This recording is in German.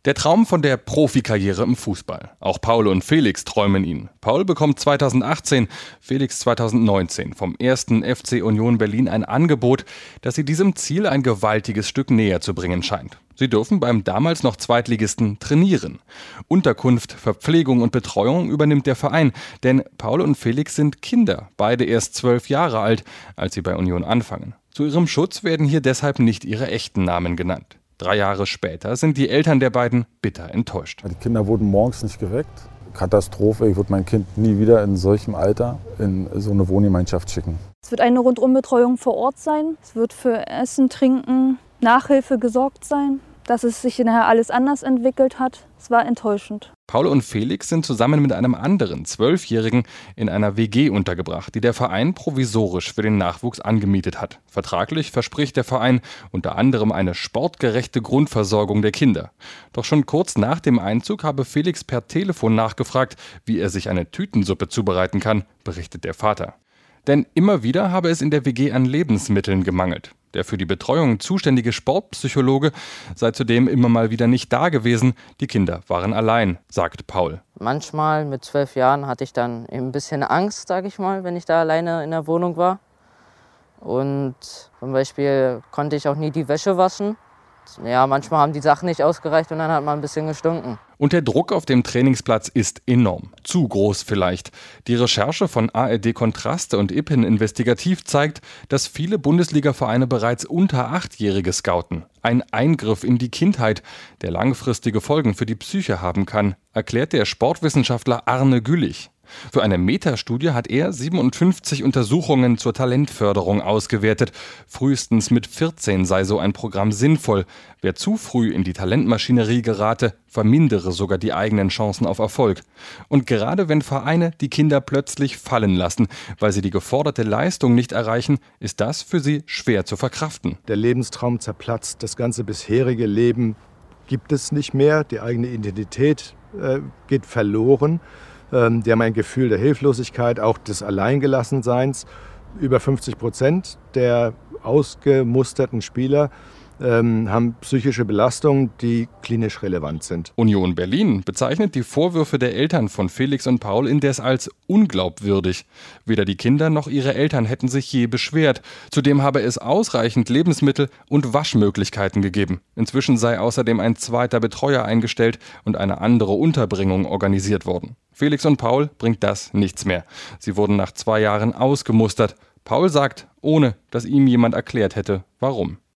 Der Traum von der Profikarriere im Fußball. Auch Paul und Felix träumen ihn. Paul bekommt 2018, Felix 2019 vom 1. FC Union Berlin ein Angebot, das sie diesem Ziel ein gewaltiges Stück näher zu bringen scheint. Sie dürfen beim damals noch Zweitligisten trainieren. Unterkunft, Verpflegung und Betreuung übernimmt der Verein, denn Paul und Felix sind Kinder, beide erst 12 Jahre alt, als sie bei Union anfangen. Zu ihrem Schutz werden hier deshalb nicht ihre echten Namen genannt. 3 Jahre später sind die Eltern der beiden bitter enttäuscht. Die Kinder wurden morgens nicht geweckt. Katastrophe, ich würde mein Kind nie wieder in solchem Alter in so eine Wohngemeinschaft schicken. Es wird eine Rundumbetreuung vor Ort sein. Es wird für Essen, Trinken, Nachhilfe gesorgt sein. Dass es sich nachher alles anders entwickelt hat, es war enttäuschend. Paul und Felix sind zusammen mit einem anderen 12-Jährigen in einer WG untergebracht, die der Verein provisorisch für den Nachwuchs angemietet hat. Vertraglich verspricht der Verein unter anderem eine sportgerechte Grundversorgung der Kinder. Doch schon kurz nach dem Einzug habe Felix per Telefon nachgefragt, wie er sich eine Tütensuppe zubereiten kann, berichtet der Vater. Denn immer wieder habe es in der WG an Lebensmitteln gemangelt. Der für die Betreuung zuständige Sportpsychologe sei zudem immer mal wieder nicht da gewesen. Die Kinder waren allein, sagt Paul. Manchmal mit 12 Jahren hatte ich dann eben ein bisschen Angst, sage ich mal, wenn ich da alleine in der Wohnung war. Und zum Beispiel konnte ich auch nie die Wäsche waschen. Ja, manchmal haben die Sachen nicht ausgereicht und dann hat man ein bisschen gestunken. Und der Druck auf dem Trainingsplatz ist enorm. Zu groß vielleicht. Die Recherche von ARD Kontraste und IPIN Investigativ zeigt, dass viele Bundesliga-Vereine bereits unter 8-Jährige scouten. Ein Eingriff in die Kindheit, der langfristige Folgen für die Psyche haben kann, erklärt der Sportwissenschaftler Arne Güllich. Für eine Metastudie hat er 57 Untersuchungen zur Talentförderung ausgewertet. Frühestens mit 14 sei so ein Programm sinnvoll. Wer zu früh in die Talentmaschinerie gerate, vermindere sogar die eigenen Chancen auf Erfolg. Und gerade wenn Vereine die Kinder plötzlich fallen lassen, weil sie die geforderte Leistung nicht erreichen, ist das für sie schwer zu verkraften. Der Lebenstraum zerplatzt, das ganze bisherige Leben gibt es nicht mehr, die eigene Identität geht verloren. Die haben ein Gefühl der Hilflosigkeit, auch des Alleingelassenseins. Über 50% der ausgemusterten Spieler haben psychische Belastungen, die klinisch relevant sind. Union Berlin bezeichnet die Vorwürfe der Eltern von Felix und Paul indes als unglaubwürdig. Weder die Kinder noch ihre Eltern hätten sich je beschwert. Zudem habe es ausreichend Lebensmittel und Waschmöglichkeiten gegeben. Inzwischen sei außerdem ein zweiter Betreuer eingestellt und eine andere Unterbringung organisiert worden. Felix und Paul bringt das nichts mehr. Sie wurden nach 2 Jahren ausgemustert. Paul sagt, ohne dass ihm jemand erklärt hätte, warum.